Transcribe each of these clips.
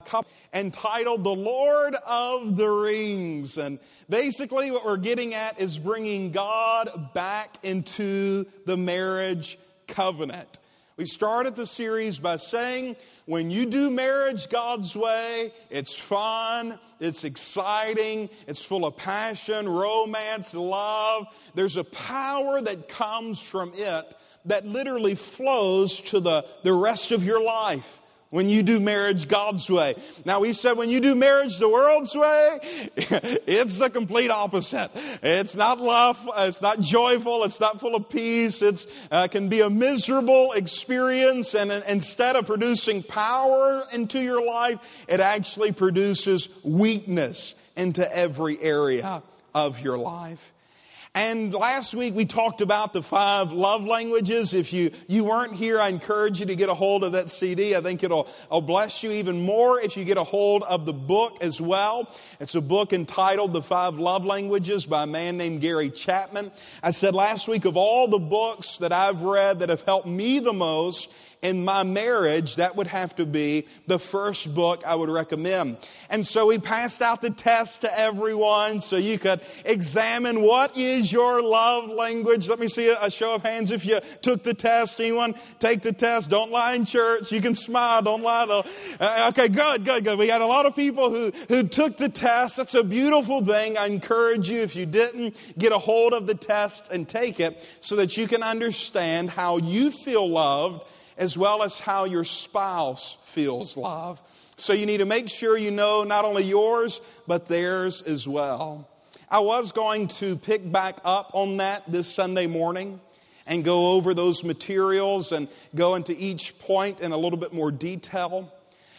couple entitled The Lord of the Rings. And basically what we're getting at is bringing God back into the marriage covenant. We started the series by saying when you do marriage God's way, it's fun, it's exciting, it's full of passion, romance, love. There's a power that comes from it that literally flows to the rest of your life when you do marriage God's way. Now, we said when you do marriage the world's way, it's the complete opposite. It's not love, it's not joyful, it's not full of peace. It can be a miserable experience, and instead of producing power into your life, it actually produces weakness into every area of your life. And last week we talked about the 5 love languages. If you weren't here, I encourage you to get a hold of that CD. I think it'll bless you even more if you get a hold of the book as well. It's a book entitled The 5 Love Languages by a man named Gary Chapman. I said last week, of all the books that I've read that have helped me the most in my marriage, that would have to be the first book I would recommend. And so we passed out the test to everyone so you could examine what is your love language. Let me see a show of hands if you took the test. Anyone take the test? Don't lie in church. You can smile. Don't lie though. Okay, good. We got a lot of people who took the test. That's a beautiful thing. I encourage you, if you didn't, get a hold of the test and take it so that you can understand how you feel loved as well as how your spouse feels love. So you need to make sure you know not only yours, but theirs as well. I was going to pick back up on that this Sunday morning and go over those materials and go into each point in a little bit more detail.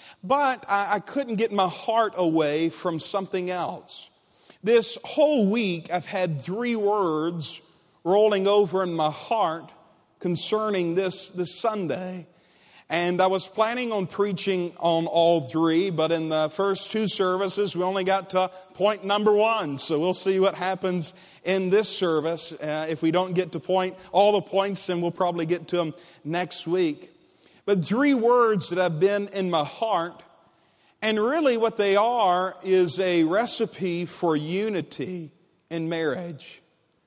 But I couldn't get my heart away from something else. This whole week I've had 3 words rolling over in my heart concerning this Sunday. And I was planning on preaching on all 3, but in the first 2 services, we only got to point number 1. So we'll see what happens in this service. If we don't get to all the points, then we'll probably get to them next week. But 3 words that have been in my heart, and really what they are is a recipe for unity in marriage.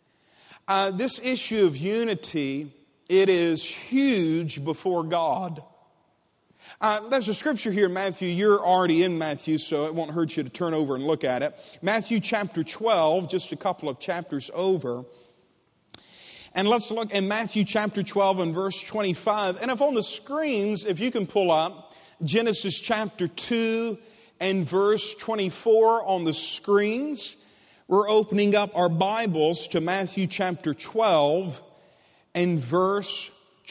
This issue of unity, it is huge before God. There's a scripture here in Matthew. You're already in Matthew, so it won't hurt you to turn over and look at it. Matthew chapter 12, just a couple of chapters over. And let's look in Matthew chapter 12 and verse 25. And if on the screens, if you can pull up Genesis chapter 2 and verse 24 on the screens, we're opening up our Bibles to Matthew chapter 12 and verse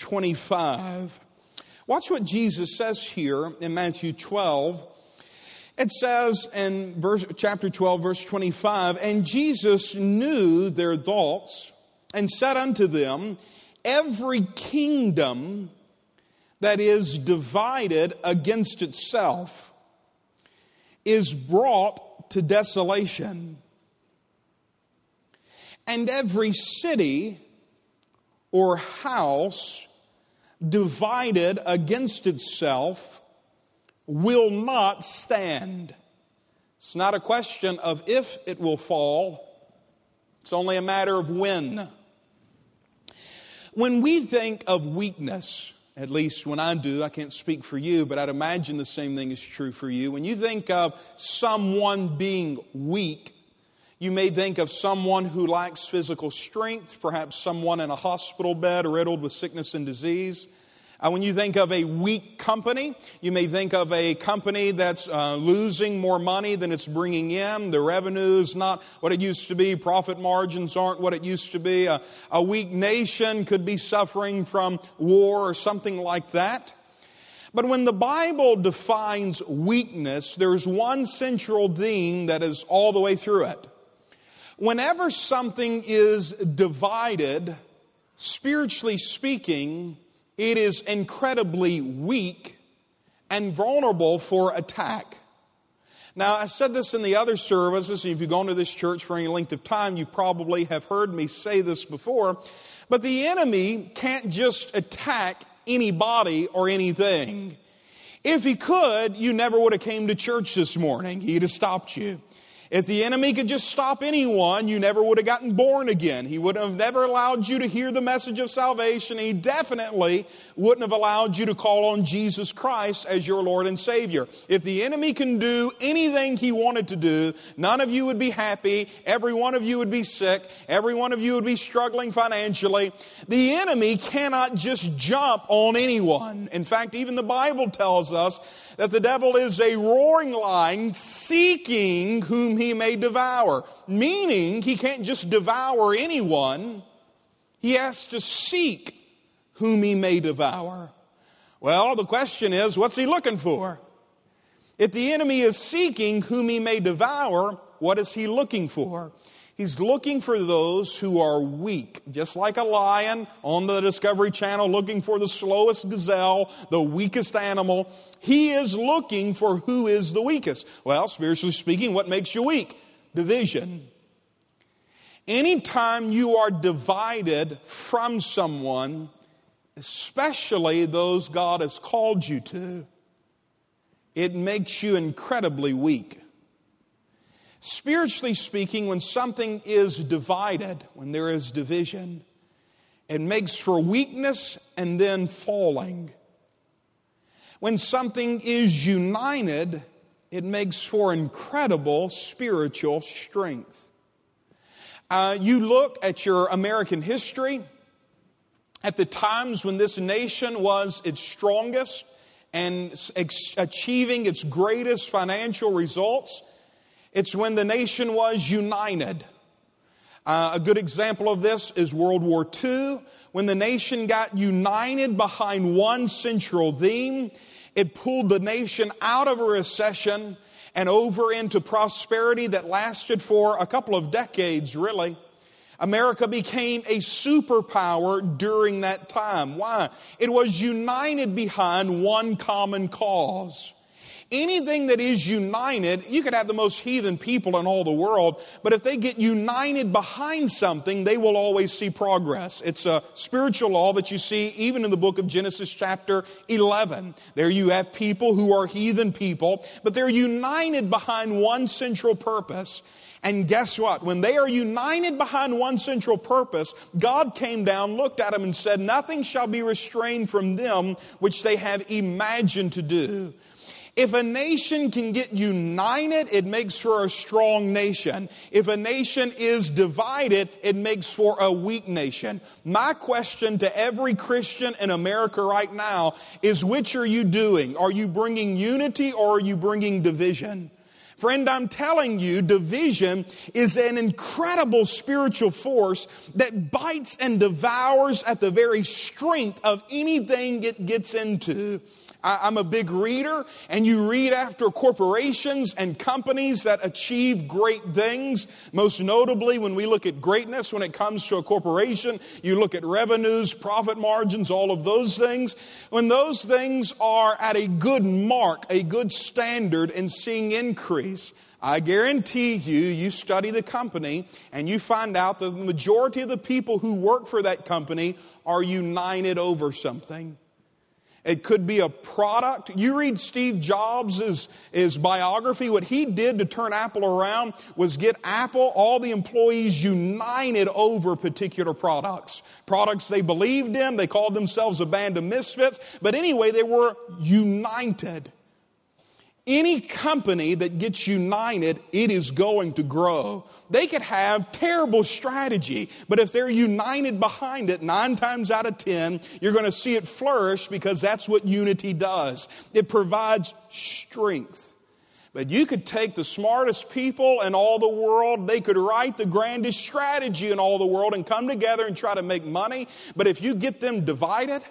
25. Watch what Jesus says here in Matthew 12. It says in chapter 12, verse 25, "And Jesus knew their thoughts and said unto them, Every kingdom that is divided against itself is brought to desolation. And every city or house divided against itself will not stand." It's not a question of if it will fall. It's only a matter of when. When we think of weakness, at least when I do, I can't speak for you, but I'd imagine the same thing is true for you. When you think of someone being weak, you may think of someone who lacks physical strength, perhaps someone in a hospital bed riddled with sickness and disease. When you think of a weak company, you may think of a company that's losing more money than it's bringing in. The revenue is not what it used to be. Profit margins aren't what it used to be. A weak nation could be suffering from war or something like that. But when the Bible defines weakness, there's one central theme that is all the way through it. Whenever something is divided, spiritually speaking, it is incredibly weak and vulnerable for attack. Now, I said this in the other services, and if you've gone to this church for any length of time, you probably have heard me say this before, but the enemy can't just attack anybody or anything. If he could, you never would have came to church this morning. He'd have stopped you. If the enemy could just stop anyone, you never would have gotten born again. He would have never allowed you to hear the message of salvation. He definitely wouldn't have allowed you to call on Jesus Christ as your Lord and Savior. If the enemy can do anything he wanted to do, none of you would be happy. Every one of you would be sick. Every one of you would be struggling financially. The enemy cannot just jump on anyone. In fact, even the Bible tells us that the devil is a roaring lion seeking whom he may devour. Meaning, he can't just devour anyone. He has to seek whom he may devour. Well, the question is, what's he looking for? If the enemy is seeking whom he may devour, what is he looking for? He's looking for those who are weak, just like a lion on the Discovery Channel looking for the slowest gazelle, the weakest animal. He is looking for who is the weakest. Well, spiritually speaking, what makes you weak? Division. Anytime you are divided from someone, especially those God has called you to, it makes you incredibly weak. Spiritually speaking, when something is divided, when there is division, it makes for weakness and then falling. When something is united, it makes for incredible spiritual strength. You look at your American history, at the times when this nation was its strongest and achieving its greatest financial results, it's when the nation was united. A good example of this is World War II. When the nation got united behind one central theme, it pulled the nation out of a recession and over into prosperity that lasted for a couple of decades, really. America became a superpower during that time. Why? It was united behind one common cause. Anything that is united, you could have the most heathen people in all the world, but if they get united behind something, they will always see progress. It's a spiritual law that you see even in the book of Genesis chapter 11. There you have people who are heathen people, but they're united behind one central purpose. And guess what? When they are united behind one central purpose, God came down, looked at them and said, "Nothing shall be restrained from them which they have imagined to do." If a nation can get united, it makes for a strong nation. If a nation is divided, it makes for a weak nation. My question to every Christian in America right now is, which are you doing? Are you bringing unity or are you bringing division? Friend, I'm telling you, division is an incredible spiritual force that bites and devours at the very strength of anything it gets into. I'm a big reader, and you read after corporations and companies that achieve great things. Most notably, when we look at greatness, when it comes to a corporation, you look at revenues, profit margins, all of those things. When those things are at a good mark, a good standard, and seeing increase, I guarantee you study the company, and you find out that the majority of the people who work for that company are united over something. It could be a product. You read Steve Jobs' his biography. What he did to turn Apple around was get Apple, all the employees, united over particular products. Products they believed in. They called themselves a band of misfits. But anyway, they were united. Any company that gets united, it is going to grow. They could have terrible strategy, but if they're united behind it, 9 times out of 10, you're going to see it flourish because that's what unity does. It provides strength. But you could take the smartest people in all the world, they could write the grandest strategy in all the world and come together and try to make money. But if you get them divided,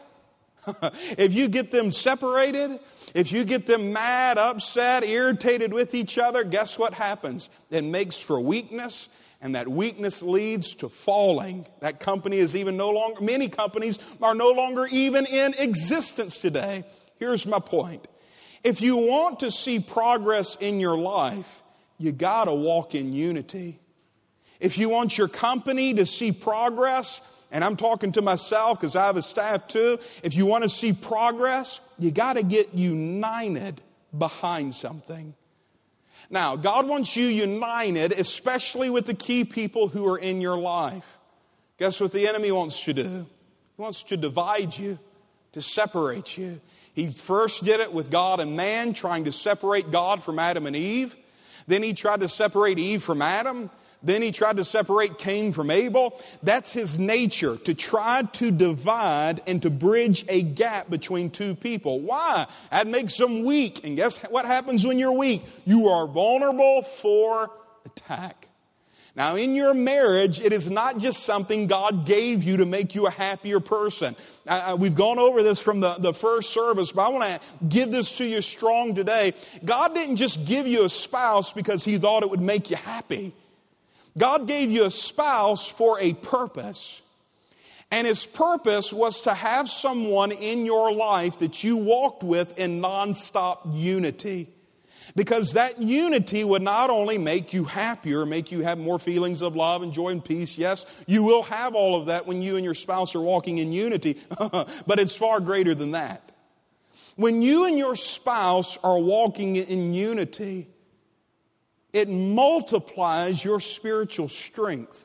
if you get them separated, if you get them mad, upset, irritated with each other, guess what happens? It makes for weakness, and that weakness leads to falling. That company is even no longer, many companies are no longer even in existence today. Here's my point. If you want to see progress in your life, you got to walk in unity. If you want your company to see progress, and I'm talking to myself because I have a staff too, if you want to see progress, you got to get united behind something. Now, God wants you united, especially with the key people who are in your life. Guess what the enemy wants to do? He wants to divide you, to separate you. He first did it with God and man, trying to separate God from Adam and Eve. Then he tried to separate Eve from Adam. Then he tried to separate Cain from Abel. That's his nature, to try to divide and to bridge a gap between two people. Why? That makes them weak. And guess what happens when you're weak? You are vulnerable for attack. Now, in your marriage, it is not just something God gave you to make you a happier person. We've gone over this from the first service, but I want to give this to you strong today. God didn't just give you a spouse because He thought it would make you happy. God gave you a spouse for a purpose. And His purpose was to have someone in your life that you walked with in nonstop unity. Because that unity would not only make you happier, make you have more feelings of love and joy and peace. Yes, you will have all of that when you and your spouse are walking in unity. But it's far greater than that. When you and your spouse are walking in unity, it multiplies your spiritual strength.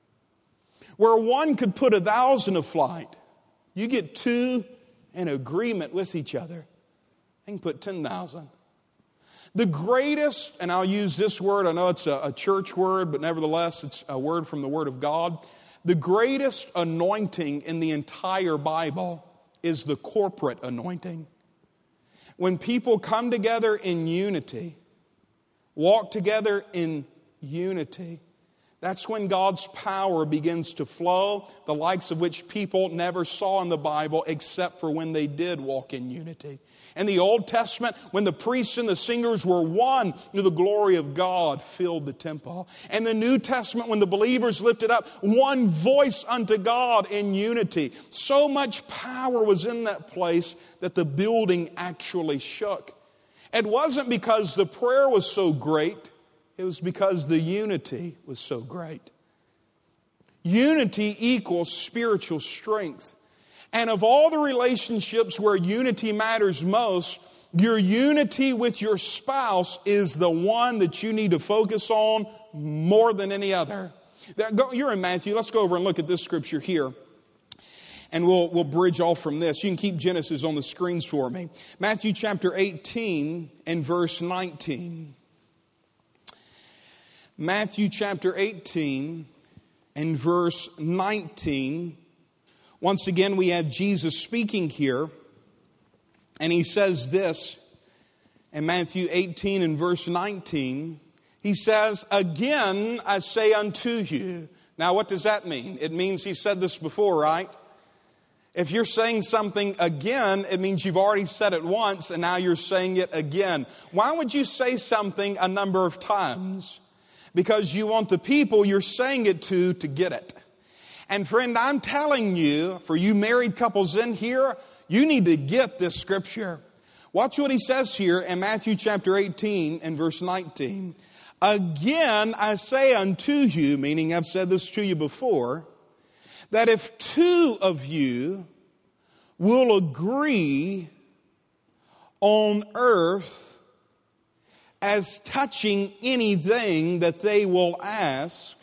Where one could put 1,000 to flight, you get two in agreement with each other. They can put 10,000. The greatest, and I'll use this word, I know it's a church word, but nevertheless it's a word from the Word of God. The greatest anointing in the entire Bible is the corporate anointing. When people come together in unity, walk together in unity, that's when God's power begins to flow, the likes of which people never saw in the Bible except for when they did walk in unity. In the Old Testament, when the priests and the singers were one, the glory of God filled the temple. And the New Testament, when the believers lifted up one voice unto God in unity, so much power was in that place that the building actually shook. It wasn't because the prayer was so great. It was because the unity was so great. Unity equals spiritual strength. And of all the relationships where unity matters most, your unity with your spouse is the one that you need to focus on more than any other. You're in Matthew. Let's go over and look at this scripture here. And we'll bridge off from this. You can keep Genesis on the screens for me. Matthew chapter 18 and verse 19. Matthew chapter 18 and verse 19. Once again, we have Jesus speaking here. And He says this in Matthew 18 and verse 19. He says, "Again I say unto you." Now what does that mean? It means He said this before, right? If you're saying something again, it means you've already said it once and now you're saying it again. Why would you say something a number of times? Because you want the people you're saying it to get it. And friend, I'm telling you, for you married couples in here, you need to get this scripture. Watch what He says here in Matthew chapter 18 and verse 19. "Again I say unto you," meaning I've said this to you before, "that if two of you will agree on earth as touching anything that they will ask,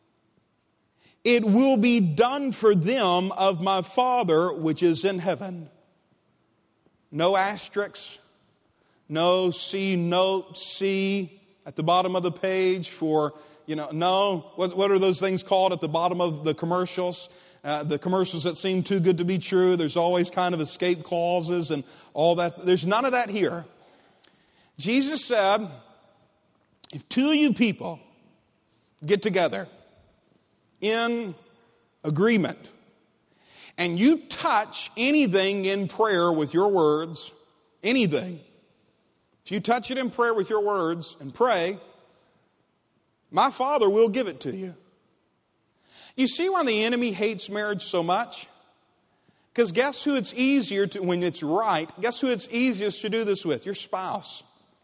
it will be done for them of my Father which is in heaven." No asterisks, no C note, C at the bottom of the page for, no. What are those things called at the bottom of the commercials? The commercials that seem too good to be true. There's always kind of escape clauses and all that. There's none of that here. Jesus said, if two of you people get together in agreement and you touch anything in prayer with your words, anything, if you touch it in prayer with your words and pray, my Father will give it to you. You see why the enemy hates marriage so much? Because guess who it's easier to, when it's right, guess who it's easiest to do this with? Your spouse.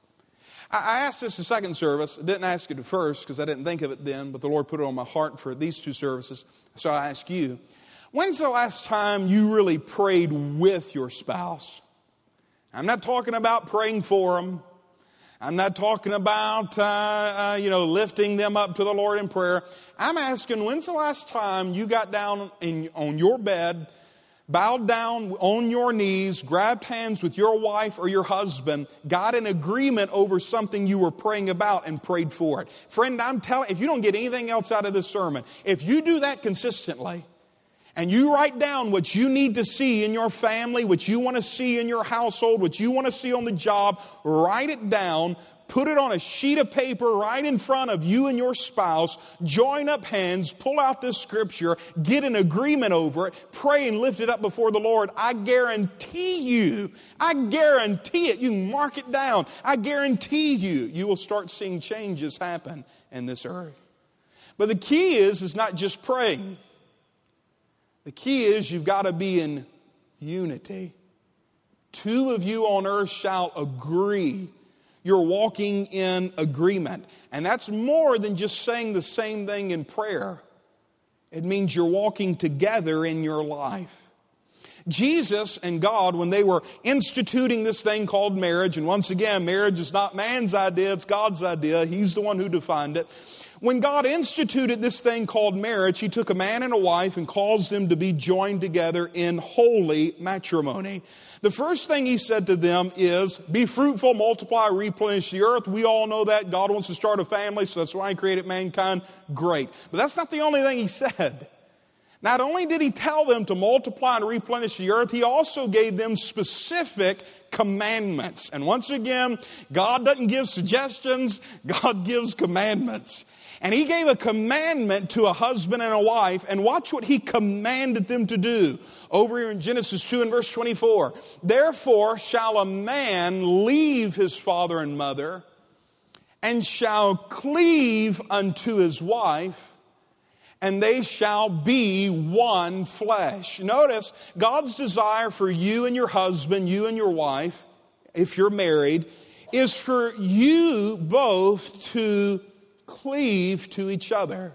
I asked this in second service. I didn't ask it at first because I didn't think of it then, but the Lord put it on my heart for these two services. So I ask you, When's the last time you really prayed with your spouse? I'm not talking about praying for them. I'm not talking about, lifting them up to the Lord in prayer. I'm asking, when's the last time you got down on your bed, bowed down on your knees, grabbed hands with your wife or your husband, got in agreement over something you were praying about and prayed for it? Friend, I'm telling you, if you don't get anything else out of this sermon, if you do that consistently, and you write down what you need to see in your family, what you want to see in your household, what you want to see on the job, write it down, put it on a sheet of paper right in front of you and your spouse, join up hands, pull out this scripture, get an agreement over it, pray and lift it up before the Lord. I guarantee you, you can mark it down, I guarantee you will start seeing changes happen in this earth. But the key is not just praying. The key is you've got to be in unity. Two of you on earth shall agree. You're walking in agreement. And that's more than just saying the same thing in prayer. It means you're walking together in your life. Jesus and God, when they were instituting this thing called marriage, and once again, marriage is not man's idea, it's God's idea. He's the one who defined it. When God instituted this thing called marriage, He took a man and a wife and caused them to be joined together in holy matrimony. The first thing He said to them is, be fruitful, multiply, replenish the earth. We all know that. God wants to start a family, so that's why He created mankind. Great. But that's not the only thing He said. Not only did He tell them to multiply and replenish the earth, He also gave them specific commandments. And once again, God doesn't give suggestions, God gives commandments. And He gave a commandment to a husband and a wife, and watch what He commanded them to do. Over here in Genesis 2 and verse 24. Therefore shall a man leave his father and mother, and shall cleave unto his wife, and they shall be one flesh. Notice, God's desire for you and your husband, you and your wife, if you're married, is for you both to cleave to each other.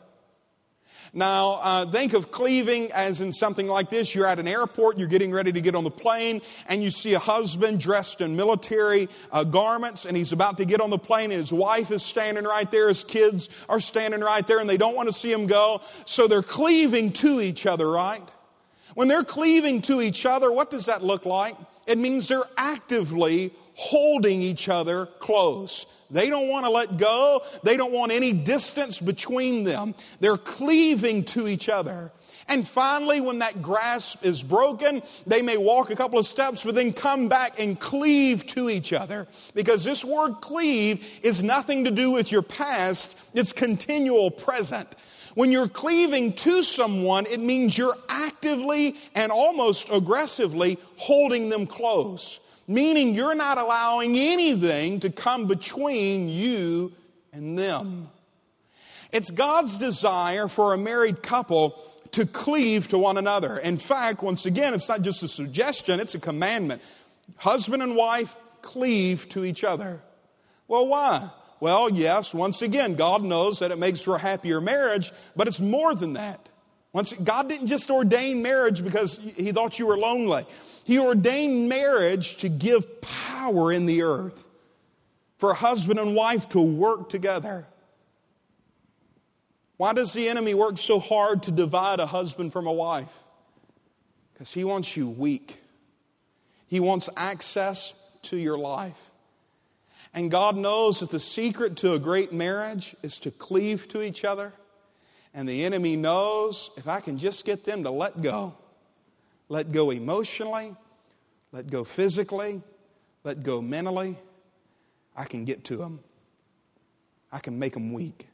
Now, think of cleaving as in something like this. You're at an airport, you're getting ready to get on the plane, and you see a husband dressed in military garments, and he's about to get on the plane, and his wife is standing right there, his kids are standing right there, and they don't want to see him go, so they're cleaving to each other, right? When they're cleaving to each other, what does that look like? It means they're actively holding each other close. They don't want to let go. They don't want any distance between them. They're cleaving to each other. And finally, when that grasp is broken, they may walk a couple of steps, but then come back and cleave to each other. Because this word cleave is nothing to do with your past. It's continual present. When you're cleaving to someone, it means you're actively and almost aggressively holding them close. Meaning you're not allowing anything to come between you and them. It's God's desire for a married couple to cleave to one another. In fact, once again, it's not just a suggestion, it's a commandment. Husband and wife cleave to each other. Well, why? Well, yes, once again, God knows that it makes for a happier marriage, but it's more than that. God didn't just ordain marriage because He thought you were lonely. He ordained marriage to give power in the earth for a husband and wife to work together. Why does the enemy work so hard to divide a husband from a wife? Because he wants you weak. He wants access to your life. And God knows that the secret to a great marriage is to cleave to each other. And the enemy knows if I can just get them to let go emotionally, let go physically, let go mentally, I can get to them. I can make them weak.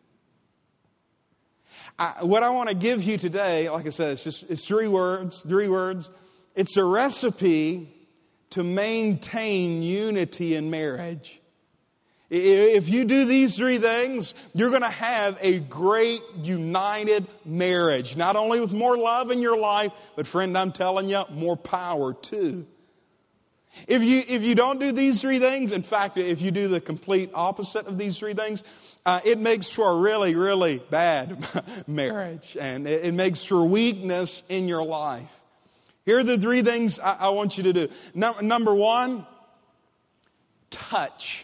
What I want to give you today, like I said, it's three words. It's a recipe to maintain unity in marriage. If you do these three things, you're going to have a great united marriage. Not only with more love in your life, but friend, I'm telling you, more power too. If you don't do these three things, in fact, if you do the complete opposite of these three things, it makes for a really, really bad marriage. And it makes for weakness in your life. Here are the three things I want you to do. Number one, touch.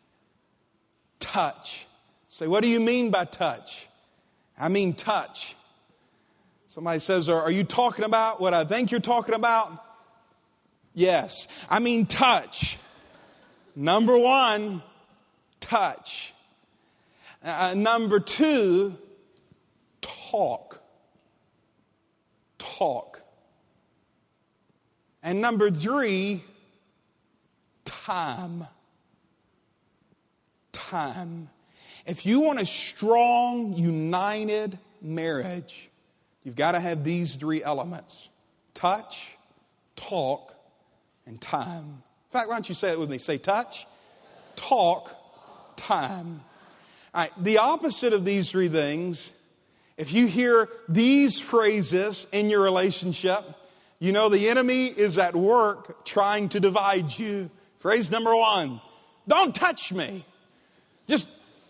Touch. Say, what do you mean by touch? I mean touch. Somebody says, are you talking about what I think you're talking about? Yes. I mean touch. Number one, touch. Number two, talk. Talk. And number three, time. Time. If you want a strong, united marriage, you've got to have these three elements. Touch, talk, and time. In fact, why don't you say it with me? Say touch, talk, time. All right, the opposite of these three things, if you hear these phrases in your relationship, you know the enemy is at work trying to divide you. Phrase number one, don't touch me. Just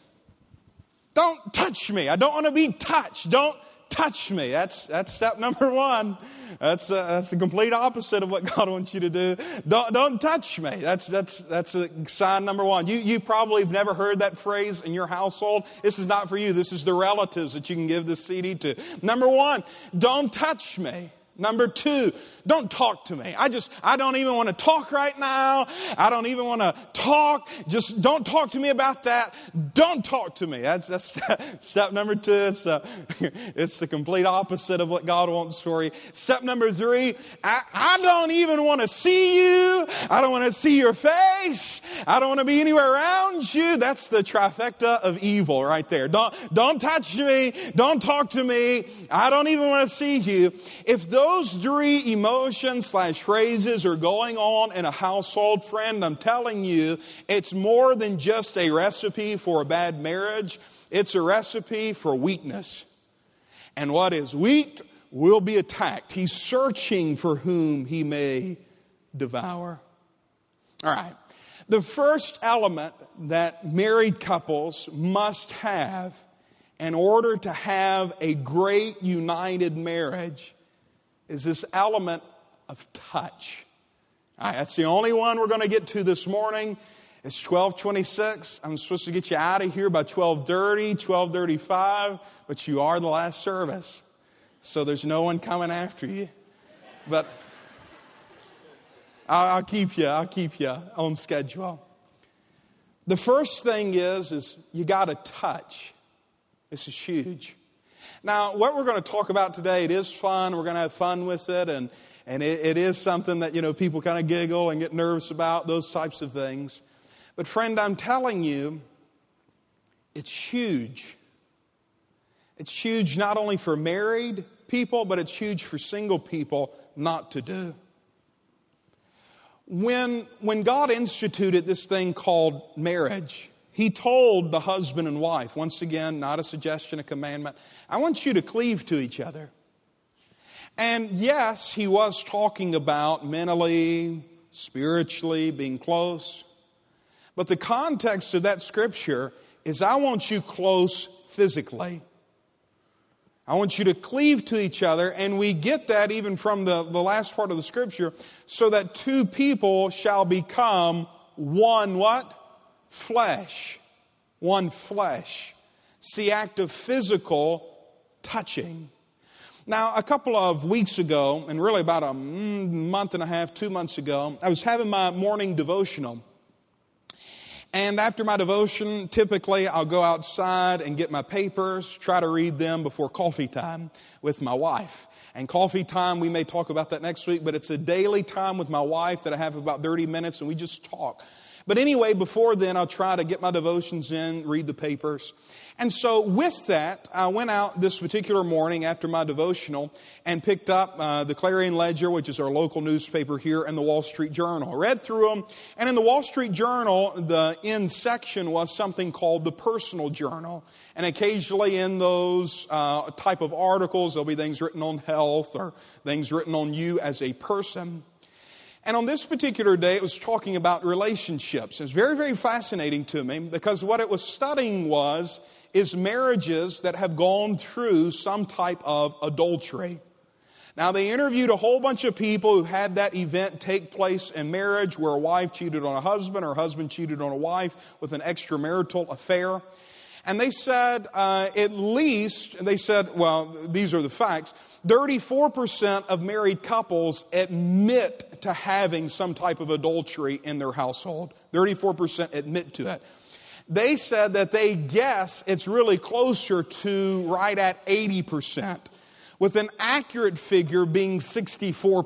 don't touch me. I don't want to be touched. Don't touch me. That's step number one. That's the complete opposite of what God wants you to do. Don't touch me. That's sign number one. You probably have never heard that phrase in your household. This is not for you. This is the relatives that you can give this CD to. Number one, don't touch me. Number two, don't talk to me. I don't even want to talk right now. I don't even want to talk. Just don't talk to me about that. Don't talk to me. That's step number two. It's the complete opposite of what God wants for you. Step number three, I don't even want to see you. I don't want to see your face. I don't want to be anywhere around you. That's the trifecta of evil right there. Don't touch me. Don't talk to me. I don't even want to see you. If those three emotions / phrases are going on in a household, friend, I'm telling you, it's more than just a recipe for a bad marriage. It's a recipe for weakness. And what is weak will be attacked. He's searching for whom he may devour. All right. The first element that married couples must have in order to have a great united marriage is this element of touch. All right, that's the only one we're going to get to this morning. It's 12:26. I'm supposed to get you out of here by 12:30, 12:35, but you are the last service. So there's no one coming after you. But I'll keep you on schedule. The first thing is you got to touch. This is huge. Now, what we're going to talk about today, it is fun. We're going to have fun with it. And it is something that, people kind of giggle and get nervous about, those types of things. But friend, I'm telling you, it's huge. It's huge not only for married people, but it's huge for single people not to do. When God instituted this thing called marriage, He told the husband and wife, once again, not a suggestion, a commandment, I want you to cleave to each other. And yes, He was talking about mentally, spiritually, being close. But the context of that scripture is I want you close physically. I want you to cleave to each other, and we get that even from the last part of the scripture, so that two people shall become one what? Flesh. One flesh. It's the act of physical touching. Now, a couple of weeks ago, and really about a month and a half, 2 months ago, I was having my morning devotional. And after my devotion, typically I'll go outside and get my papers, try to read them before coffee time with my wife. And coffee time, we may talk about that next week, but it's a daily time with my wife that I have about 30 minutes and we just talk. But anyway, before then, I'll try to get my devotions in, read the papers. And so with that, I went out this particular morning after my devotional and picked up the Clarion Ledger, which is our local newspaper here, and the Wall Street Journal. I read through them, and in the Wall Street Journal, the end section was something called the Personal Journal. And occasionally in those type of articles, there'll be things written on health or things written on you as a person. And on this particular day, it was talking about relationships. It's very, very fascinating to me because what it was studying is marriages that have gone through some type of adultery. Now, they interviewed a whole bunch of people who had that event take place in marriage where a wife cheated on a husband or a husband cheated on a wife with an extramarital affair. And they said, these are the facts, 34% of married couples admit to having some type of adultery in their household. 34% admit to it. They said that they guess it's really closer to right at 80%, with an accurate figure being 64%.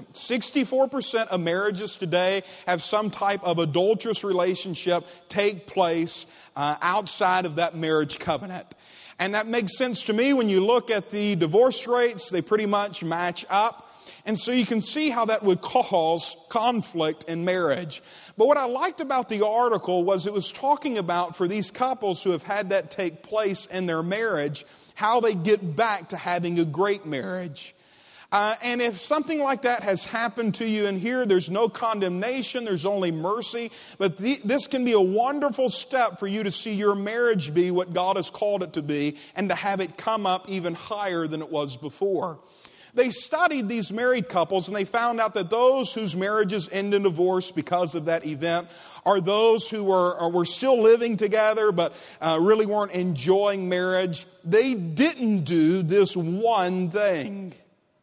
64% of marriages today have some type of adulterous relationship take place outside of that marriage covenant. And that makes sense to me when you look at the divorce rates, they pretty much match up. And so you can see how that would cause conflict in marriage. But what I liked about the article was it was talking about for these couples who have had that take place in their marriage, how they get back to having a great marriage. And if something like that has happened to you in here, there's no condemnation, there's only mercy. But this can be a wonderful step for you to see your marriage be what God has called it to be and to have it come up even higher than it was before. They studied these married couples and they found out that those whose marriages end in divorce because of that event are those who were still living together but really weren't enjoying marriage. They didn't do this one thing.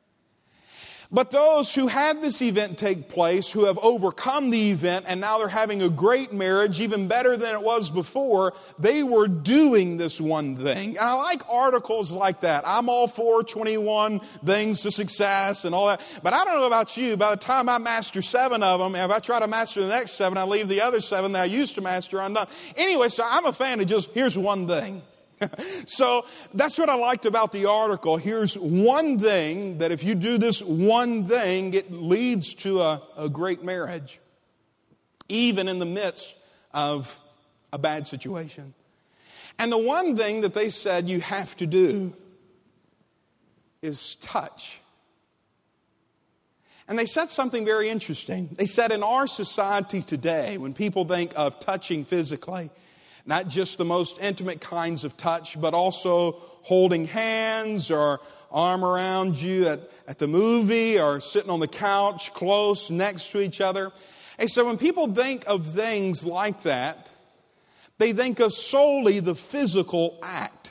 But those who had this event take place, who have overcome the event and now they're having a great marriage, even better than it was before, they were doing this one thing. And I like articles like that. I'm all for 21 things to success and all that. But I don't know about you. By the time I master 7 of them, if I try to master the next 7, I leave the other 7 that I used to master undone. Anyway, so I'm a fan of just, here's one thing. So that's what I liked about the article. Here's one thing that if you do this one thing, it leads to a great marriage, even in the midst of a bad situation. And the one thing that they said you have to do is touch. And they said something very interesting. They said in our society today, when people think of touching physically, not just the most intimate kinds of touch, but also holding hands or arm around you at the movie or sitting on the couch close next to each other. And so when people think of things like that, they think of solely the physical act.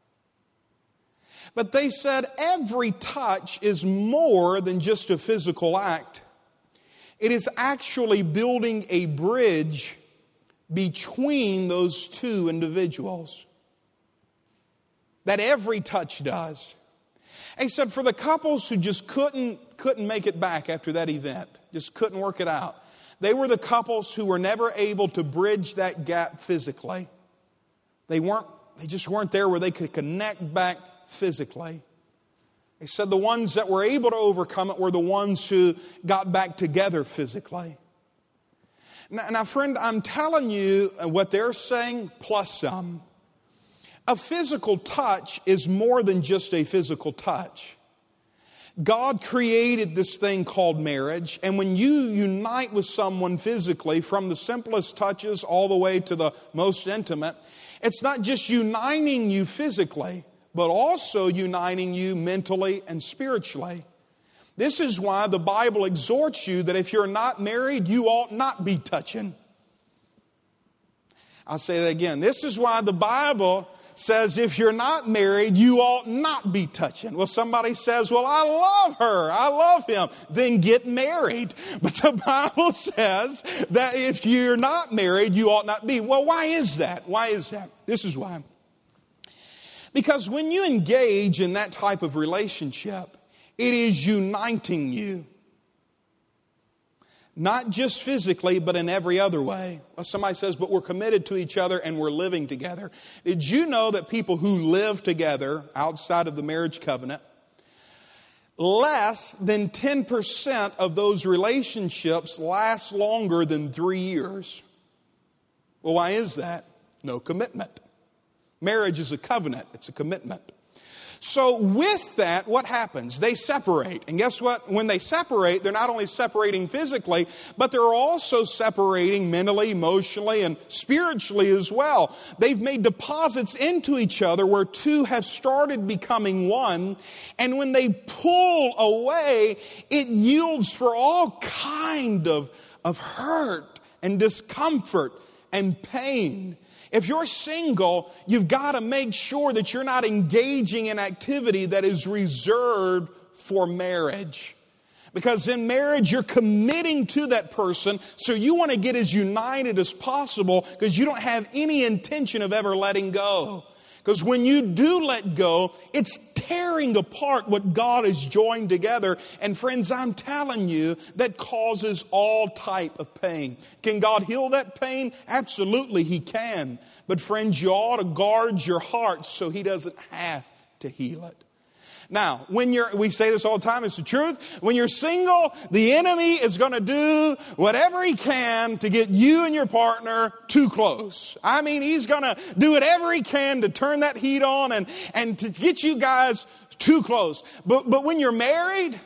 But they said every touch is more than just a physical act. It is actually building a bridge between those two individuals. That every touch does. He said for the couples who just couldn't make it back after that event, just couldn't work it out, they were the couples who were never able to bridge that gap physically. They just weren't there where they could connect back physically. He said the ones that were able to overcome it were the ones who got back together physically. Now, friend, I'm telling you what they're saying plus some. A physical touch is more than just a physical touch. God created this thing called marriage, and when you unite with someone physically, from the simplest touches all the way to the most intimate, it's not just uniting you physically, but also uniting you mentally and spiritually. This is why the Bible exhorts you that if you're not married, you ought not be touching. I'll say that again. This is why the Bible says if you're not married, you ought not be touching. Well, somebody says, well, I love her, I love him. Then get married. But the Bible says that if you're not married, you ought not be. Well, why is that? Why is that? This is why. Because when you engage in that type of relationship, it is uniting you. Not just physically, but in every other way. Well, somebody says, but we're committed to each other and we're living together. Did you know that people who live together outside of the marriage covenant, less than 10% of those relationships last longer than 3 years? Well, why is that? No commitment. Marriage is a covenant. It's a commitment. So with that, what happens? They separate. And guess what? When they separate, they're not only separating physically, but they're also separating mentally, emotionally, and spiritually as well. They've made deposits into each other where two have started becoming one. And when they pull away, it yields for all kind of hurt and discomfort and pain. If you're single, you've got to make sure that you're not engaging in activity that is reserved for marriage. Because in marriage, you're committing to that person, so you want to get as united as possible because you don't have any intention of ever letting go. Because when you do let go, it's tearing apart what God has joined together. And friends, I'm telling you, that causes all type of pain. Can God heal that pain? Absolutely, He can. But friends, you ought to guard your heart so He doesn't have to heal it. Now, we say this all the time, it's the truth. When you're single, the enemy is going to do whatever he can to get you and your partner too close. I mean, he's going to do whatever he can to turn that heat on and to get you guys too close. But when you're married,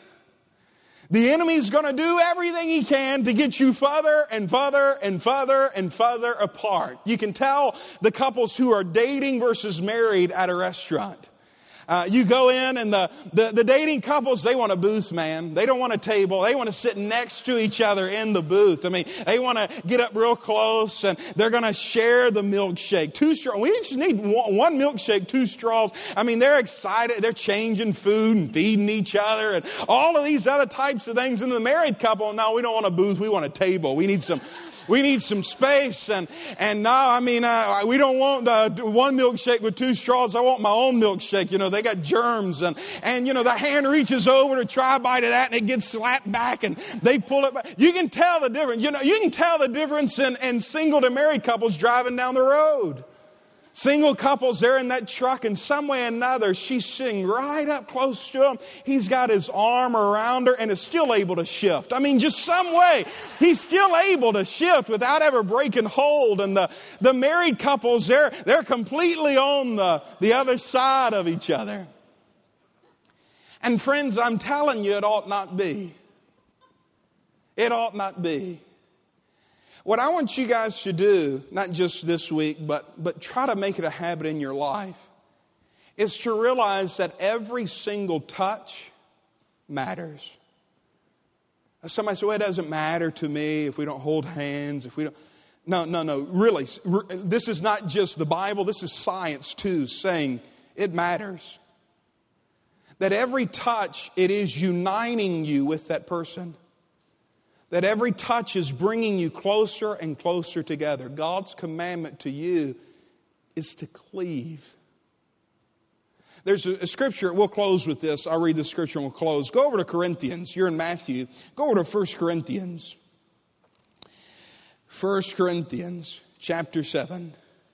the enemy's going to do everything he can to get you further and further and further and further apart. You can tell the couples who are dating versus married at a restaurant. You go in and the dating couples, they want a booth, man. They don't want a table. They want to sit next to each other in the booth. I mean, they want to get up real close and they're going to share the milkshake. 2 straws. We just need one milkshake, 2 straws. I mean, they're excited. They're changing food and feeding each other and all of these other types of things. And the married couple, no, we don't want a booth. We want a table. We need some space. And no, I mean, we don't want one milkshake with 2 straws. I want my own milkshake. You know, they got germs. And you know, the hand reaches over to try a bite of that and it gets slapped back and they pull it back. You can tell the difference. You know, you can tell the difference in single to married couples driving down the road. Single couples, they're in that truck and some way or another, she's sitting right up close to him. He's got his arm around her and is still able to shift. I mean, just some way, he's still able to shift without ever breaking hold. And the married couples, they're completely on the other side of each other. And friends, I'm telling you, it ought not be. It ought not be. What I want you guys to do, not just this week, but try to make it a habit in your life, is to realize that every single touch matters. Somebody said, well, it doesn't matter to me if we don't hold hands, if we don't. No, really. This is not just the Bible, this is science too, saying it matters. That every touch, it is uniting you with that person. That every touch is bringing you closer and closer together. God's commandment to you is to cleave. There's a scripture, we'll close with this. I'll read the scripture and we'll close. Go over to Corinthians. You're in Matthew. Go over to 1 Corinthians. 1 Corinthians chapter 7.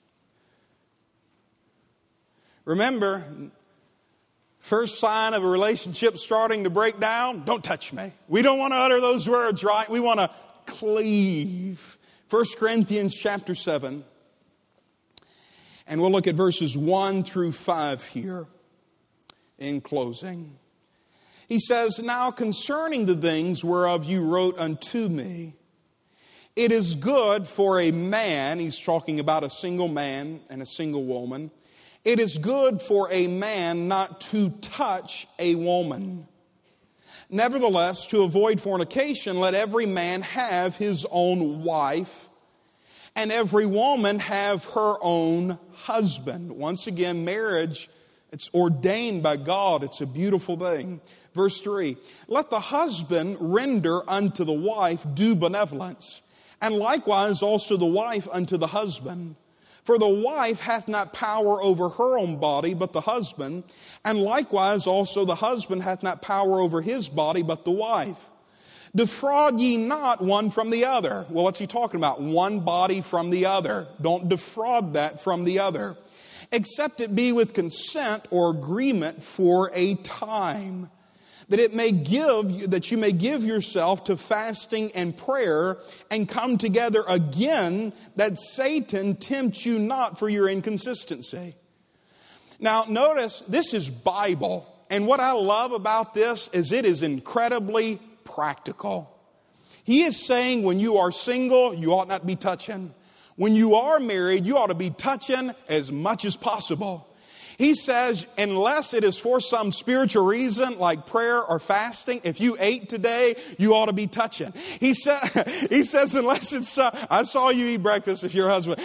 Remember, first sign of a relationship starting to break down, don't touch me. We don't want to utter those words, right? We want to cleave. 1 Corinthians chapter 7. And we'll look at verses 1 through 5 here in closing. He says, now concerning the things whereof you wrote unto me, it is good for a man, he's talking about a single man and a single woman, it is good for a man not to touch a woman. Nevertheless, to avoid fornication, let every man have his own wife, and every woman have her own husband. Once again, marriage, it's ordained by God. It's a beautiful thing. Verse 3, let the husband render unto the wife due benevolence, and likewise also the wife unto the husband. For the wife hath not power over her own body, but the husband. And likewise also the husband hath not power over his body, but the wife. Defraud ye not one from the other. Well, what's he talking about? One body from the other. Don't defraud that from the other. Except it be with consent or agreement for a time. That you may give yourself to fasting and prayer and come together again, that Satan tempt you not for your inconsistency. Now, notice this is Bible. And what I love about this is it is incredibly practical. He is saying when you are single, you ought not be touching. When you are married, you ought to be touching as much as possible. He says, unless it is for some spiritual reason like prayer or fasting, if you ate today, you ought to be touching. He says, unless it's, I saw you eat breakfast with your husband.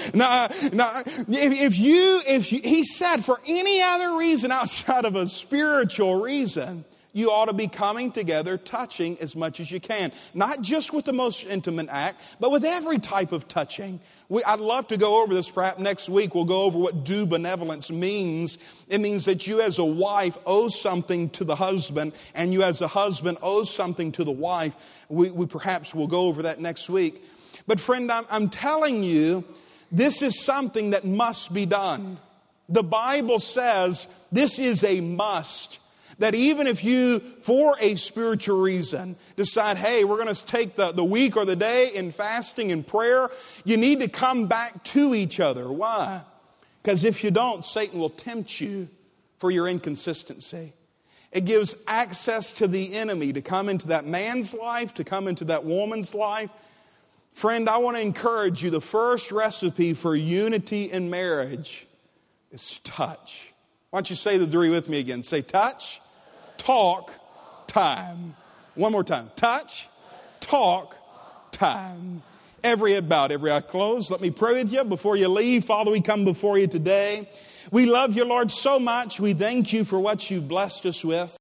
He said, for any other reason outside of a spiritual reason, you ought to be coming together, touching as much as you can. Not just with the most intimate act, but with every type of touching. I'd love to go over this. Perhaps next week we'll go over what due benevolence means. It means that you as a wife owe something to the husband, and you as a husband owe something to the wife. We perhaps will go over that next week. But friend, I'm telling you, this is something that must be done. The Bible says this is a must. That even if you, for a spiritual reason, decide, hey, we're going to take the week or the day in fasting and prayer, you need to come back to each other. Why? Because if you don't, Satan will tempt you for your inconsistency. It gives access to the enemy to come into that man's life, to come into that woman's life. Friend, I want to encourage you, the first recipe for unity in marriage is touch. Why don't you say the three with me again? Say touch, talk, time. One more time. Touch, talk, time. Every head bowed, every eye closed. Let me pray with you before you leave. Father, we come before you today. We love you, Lord, so much. We thank you for what you've blessed us with.